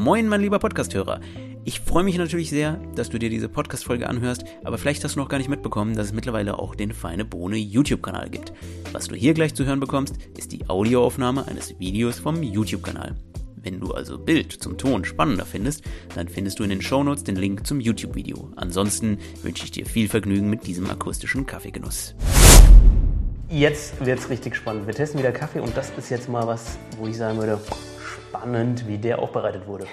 Moin, mein lieber Podcast-Hörer. Ich freue mich natürlich sehr, dass du dir diese Podcast-Folge anhörst, aber vielleicht hast du noch gar nicht mitbekommen, dass es mittlerweile auch den Feine Bohne YouTube-Kanal gibt. Was du hier gleich zu hören bekommst, ist die Audioaufnahme eines Videos vom YouTube-Kanal. Wenn du also Bild zum Ton spannender findest, dann findest du in den Shownotes den Link zum YouTube-Video. Ansonsten wünsche ich dir viel Vergnügen mit diesem akustischen Kaffeegenuss. Jetzt wird's richtig spannend. Wir testen wieder Kaffee und das ist jetzt mal was, wo ich sagen würde, spannend, wie der aufbereitet wurde.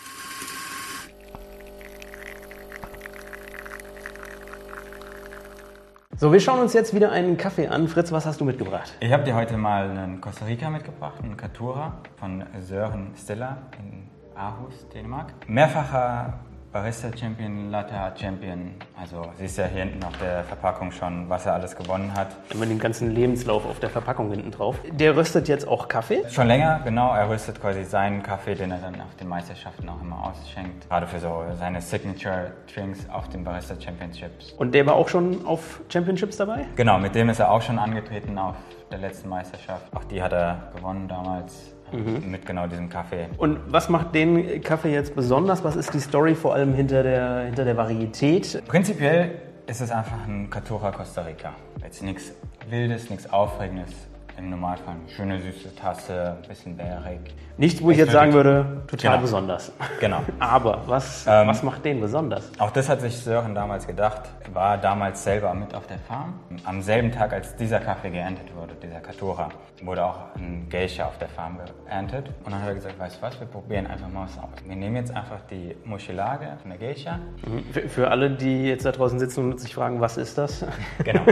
So, wir schauen uns jetzt wieder einen Kaffee an. Fritz, was hast du mitgebracht? Ich habe dir heute mal einen Costa Rica mitgebracht, einen Caturra von Søren Stella in Aarhus, Dänemark. Mehrfacher Barista-Champion, Latte Art-Champion. Also siehst ja hier hinten auf der Verpackung schon, was er alles gewonnen hat. Immer den ganzen Lebenslauf auf der Verpackung hinten drauf. Der röstet jetzt auch Kaffee? Schon länger, genau. Er röstet quasi seinen Kaffee, den er dann auf den Meisterschaften auch immer ausschenkt. Gerade für so seine Signature-Drinks auf den Barista-Championships. Und der war auch schon auf Championships dabei? Genau, mit dem ist er auch schon angetreten auf der letzten Meisterschaft. Auch die hat er gewonnen damals. Mit genau diesem Kaffee. Und was macht den Kaffee jetzt besonders? Was ist die Story vor allem hinter der Varietät? Prinzipiell ist es einfach ein Caturra Costa Rica. Jetzt nichts Wildes, nichts Aufregendes. Im Normalfall eine schöne süße Tasse, ein bisschen bärig. Nichts, wo ich jetzt sagen würde, total besonders. Genau. Aber was macht den besonders? Auch das hat sich Søren damals gedacht. Er war damals selber mit auf der Farm. Am selben Tag, als dieser Kaffee geerntet wurde, dieser Caturra, wurde auch ein Geisha auf der Farm geerntet. Und dann hat er gesagt, weißt du was, wir probieren einfach mal was aus. Wir nehmen jetzt einfach die Mucilage von der Geisha. Für alle, die jetzt da draußen sitzen und sich fragen, was ist das? Genau.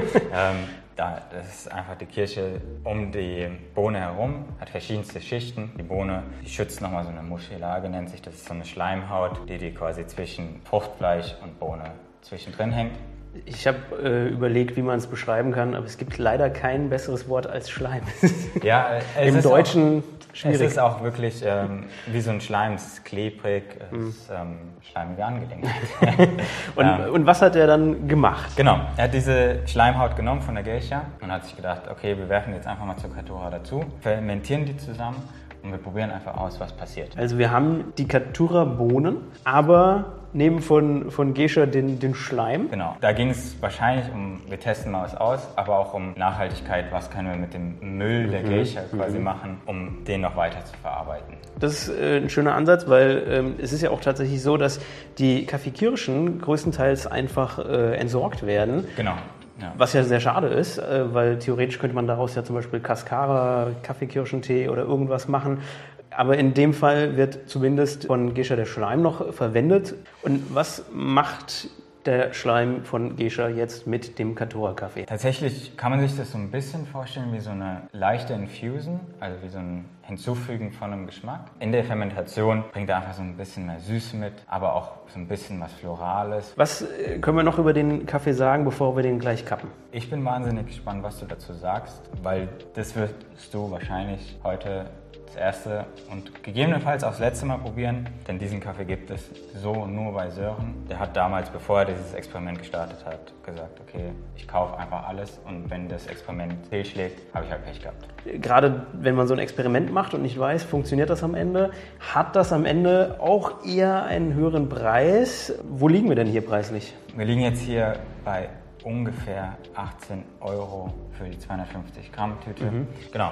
Das ist einfach die Kirsche um die Bohne herum, hat verschiedenste Schichten. Die Bohne, die schützt nochmal so eine Mucilage, nennt sich. Das ist so eine Schleimhaut, die quasi zwischen Fruchtfleisch und Bohne zwischendrin hängt. Ich habe überlegt, wie man es beschreiben kann, aber es gibt leider kein besseres Wort als Schleim. Ja, im Deutschen schwierig. Es ist auch wirklich wie so ein Schleim, es ist klebrig, es ist schleimige Angelegenheit. Und was hat er dann gemacht? Genau, er hat diese Schleimhaut genommen von der Geisha und hat sich gedacht, okay, wir werfen jetzt einfach mal zur Caturra dazu, fermentieren die zusammen und wir probieren einfach aus, was passiert. Also wir haben die Caturra-Bohnen, aber nehmen von Geisha den Schleim. Genau, da ging es wahrscheinlich wir testen mal was aus, aber auch um Nachhaltigkeit, was können wir mit dem Müll der Geisha quasi machen, um den noch weiter zu verarbeiten. Das ist ein schöner Ansatz, weil es ist ja auch tatsächlich so, dass die Kaffeekirschen größtenteils einfach entsorgt werden. Genau. Ja. Was ja sehr schade ist, weil theoretisch könnte man daraus ja zum Beispiel Cascara, Kaffeekirschentee oder irgendwas machen. Aber in dem Fall wird zumindest von Geisha der Schleim noch verwendet. Und was macht der Schleim von Geisha jetzt mit dem Caturra-Kaffee? Tatsächlich kann man sich das so ein bisschen vorstellen wie so eine leichte Infusion, also wie so ein Hinzufügen von einem Geschmack. In der Fermentation bringt er einfach so ein bisschen mehr Süße mit, aber auch so ein bisschen was Florales. Was können wir noch über den Kaffee sagen, bevor wir den gleich kappen? Ich bin wahnsinnig gespannt, was du dazu sagst, weil das wirst du wahrscheinlich heute das erste und gegebenenfalls auch das letzte Mal probieren, denn diesen Kaffee gibt es so nur bei Søren. Der hat damals, bevor er dieses Experiment gestartet hat, gesagt, okay, ich kaufe einfach alles und wenn das Experiment fehlschlägt, habe ich halt Pech gehabt. Gerade wenn man so ein Experiment macht und nicht weiß, funktioniert das am Ende, hat das am Ende auch eher einen höheren Preis. Wo liegen wir denn hier preislich? Wir liegen jetzt hier bei ungefähr 18 € für die 250 Gramm Tüte. Genau,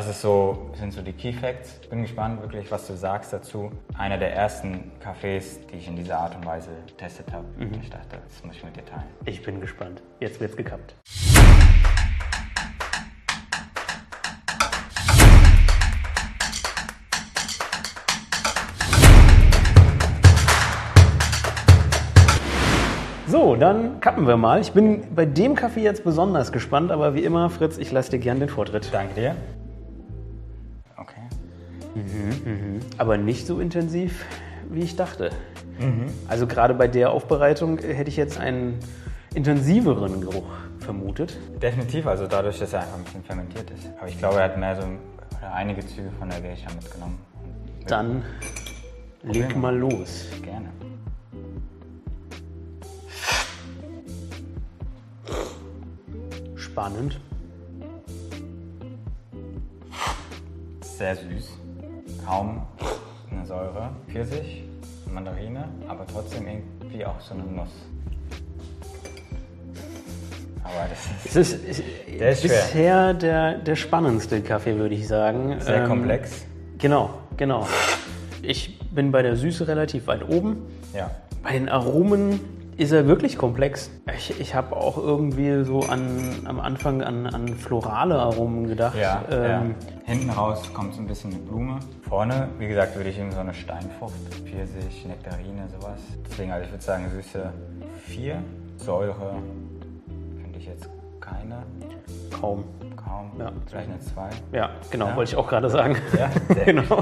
sind so die Key Facts. Bin gespannt wirklich, was du sagst dazu. Einer der ersten Kaffees, die ich in dieser Art und Weise getestet habe. Ich dachte, das muss ich mit dir teilen. Ich bin gespannt. Jetzt wird's gekappt. So, dann kappen wir mal. Ich bin bei dem Kaffee jetzt besonders gespannt, aber wie immer, Fritz, ich lasse dir gern den Vortritt. Danke dir. Okay. Aber nicht so intensiv, wie ich dachte. Also gerade bei der Aufbereitung hätte ich jetzt einen intensiveren Geruch vermutet. Definitiv, also dadurch, dass er einfach ein bisschen fermentiert ist. Aber ich glaube, er hat mehr einige Züge von der Geisha mitgenommen. Dann leg mal los. Gerne. Spannend. Sehr süß. Kaum eine eine Säure. Pfirsich, Mandarine, aber trotzdem irgendwie auch so eine Nuss. Aber das ist der ist bisher der spannendste Kaffee, würde ich sagen. Sehr komplex. Genau. Ich bin bei der Süße relativ weit oben. Ja. Bei den Aromen ist er wirklich komplex. Ich habe auch irgendwie so am Anfang an florale Aromen gedacht. Ja. Hinten raus kommt so ein bisschen eine Blume. Vorne, wie gesagt, würde ich ihm so eine Steinfrucht, Pfirsich, Nektarine, sowas. Deswegen, also ich würde sagen Süße 4, Säure finde ich jetzt keine. Kaum. Ja. Vielleicht eine 2. Ja, genau, wollte ich auch gerade sagen. Ja, sehr genau.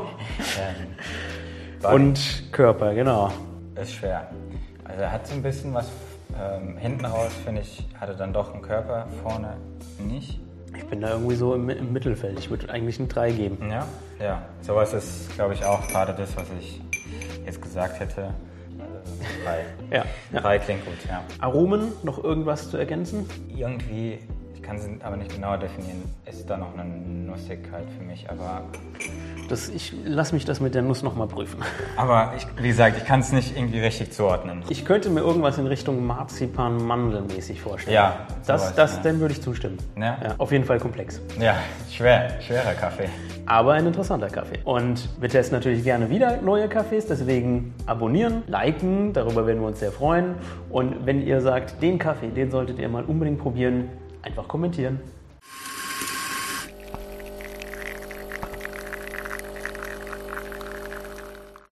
Und Körper, genau. Ist schwer. Also er hat so ein bisschen was hinten raus, finde ich, hatte dann doch einen Körper, vorne nicht. Ich bin da irgendwie so im Mittelfeld. Ich würde eigentlich eine 3 geben. Ja. Sowas ist, glaube ich, auch gerade das, was ich jetzt gesagt hätte. Also 3. 3 klingt gut, ja. Aromen, noch irgendwas zu ergänzen? Irgendwie, ich kann sie aber nicht genauer definieren, ist da noch eine Nussigkeit für mich, aber... Ich lasse mich das mit der Nuss nochmal prüfen. Aber wie gesagt, ich kann es nicht irgendwie richtig zuordnen. Ich könnte mir irgendwas in Richtung Marzipan-Mandelmäßig vorstellen. Ja, dem würde ich zustimmen. Ja? Ja, auf jeden Fall komplex. Ja, schwerer Kaffee. Aber ein interessanter Kaffee. Und wir testen natürlich gerne wieder neue Kaffees, deswegen abonnieren, liken, darüber werden wir uns sehr freuen. Und wenn ihr sagt, den Kaffee, den solltet ihr mal unbedingt probieren, einfach kommentieren.